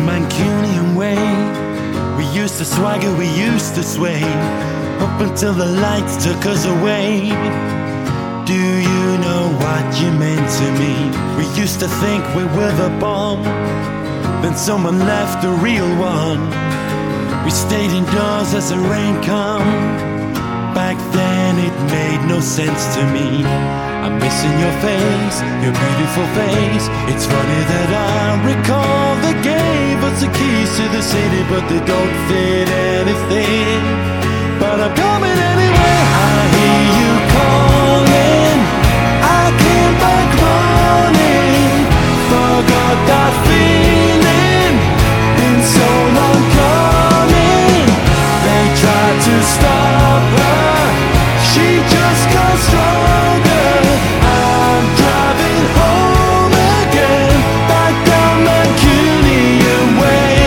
Mancunian way. We used to swagger, we used to sway, up until the lights took us away. Do you know what you meant to me? We used to think we were the bomb, then someone left the real one. We stayed indoors as the rain come. Back then it made no sense to me. I'm missing your face, your beautiful face. It's funny that I recall they gave us the keys to the city, but they don't fit anything. But I'm coming anyway. I hear you calling, I came back running. Forgot that feeling, been so long coming. They tried to stop her, she just got stronger. I'm driving home again, back down Mancunian way.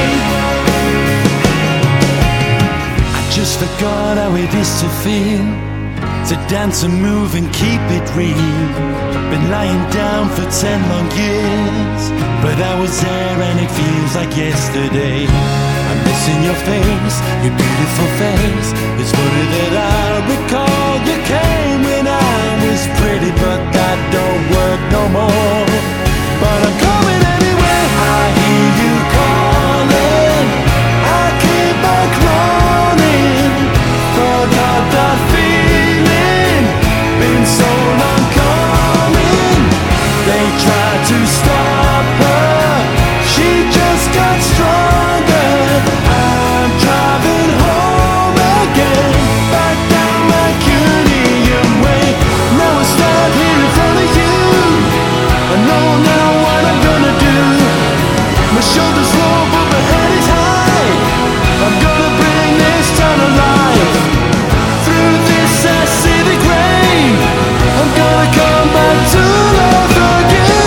I just forgot how it is to feel, to dance and move and keep it real. Been lying down for 10 long years, but I was there and it feels like yesterday. I'm missing your face, your beautiful face. It's funny that I recall you came when I was pretty, but that don't work no more. But I'm coming anyway. I hear you calling, I came back running. Forgot that feeling, been so long coming. They tried to stop her, she just got stronger. I'm driving home again, back down Mancunian way. Now I stand here in front of you, I know now what I'm gonna do. My shoulders low but my head is high. I'm gonna bring this town alive. Through this acidic rain, I'm gonna come back to life again.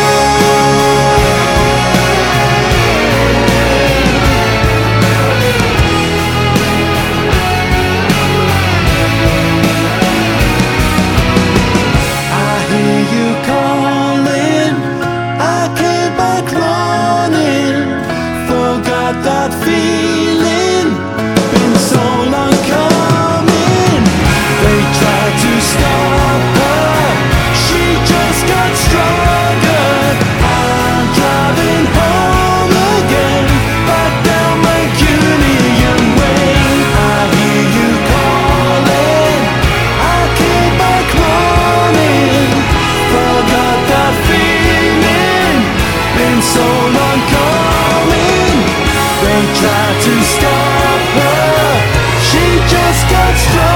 I hear you calling, I came back running. Forgot that feeling, been so long coming. They tried to stop her, she just got stronger. I'm driving home again, back down Mancunian way. I hear you calling, I came back running. Forgot that feeling, been so long coming. They tried to stop her, she just got stronger.